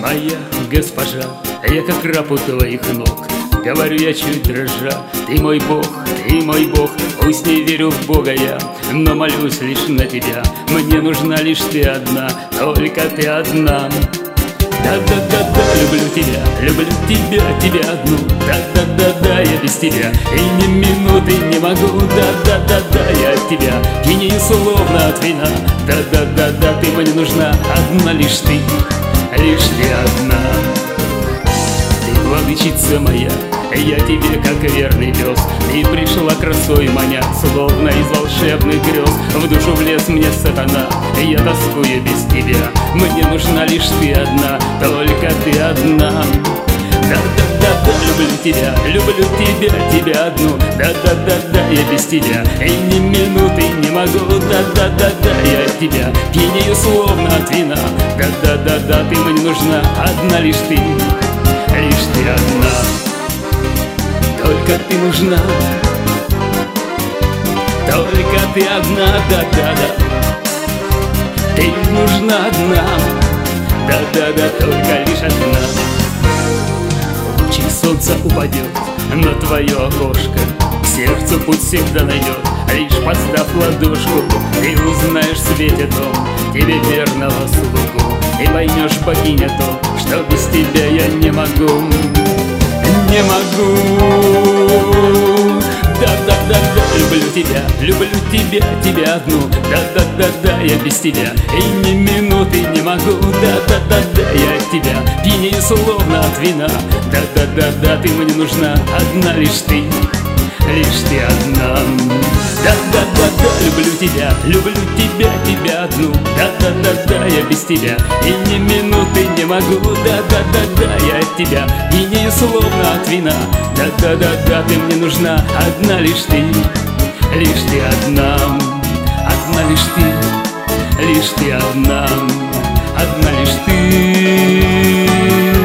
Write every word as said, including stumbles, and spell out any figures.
Моя госпожа, я как раб у твоих ног. Говорю я чуть дрожа, ты мой Бог, ты мой Бог. Пусть не верю в Бога я, но молюсь лишь на тебя. Мне нужна лишь ты одна, только ты одна. Да-да-да-да, люблю тебя, люблю тебя, тебя одну. Да-да-да-да, я без тебя и ни минуты не могу. Да-да-да-да, я от тебя пьянею словно от вина. Да-да-да-да, ты мне нужна, одна лишь ты, лишь ты одна. Ты владычица моя, я тебе как верный пес. Ты пришла красой маня, словно из волшебных грез. В душу влез мне сатана, я тоскую без тебя. Мне нужна лишь ты одна, только ты одна. Да-да-да-да, люблю тебя, люблю тебя, тебя одну. Да-да-да-да, я без тебя и ни минуты не могу. Да-да-да-да, я от тебя пьянею словно от вина. Да-да-да-да, ты мне нужна, одна лишь ты, лишь ты одна. Только ты нужна, только ты одна, да-да-да. Ты нужна одна, да-да-да, только лишь одна. Лучик солнца упадет на твое окошко, к сердцу путь всегда найдет, лишь подстав ладошку. Ты узнаешь в свете том, тебе верного слугу, и поймешь, богиня, то, что без тебя я не могу. Не могу. Да-да-да-да, люблю тебя, люблю тебя, тебя одну. Да-да-да-да, я без тебя и ни минуты не могу. Да-да-да-да, я от тебя пьянею словно от вина. Да-да-да-да, ты мне нужна, одна лишь ты, лишь ты одна. Да-да-да-да, люблю тебя, люблю тебя, тебя одну. Да-да-да-да, я без тебя и ни минуты не могу. Да-да-да-да, я от тебя пьянею словно от вина. Да-да-да-да, ты мне нужна, одна лишь ты, лишь ты одна. Одна лишь ты, лишь ты одна, одна лишь ты.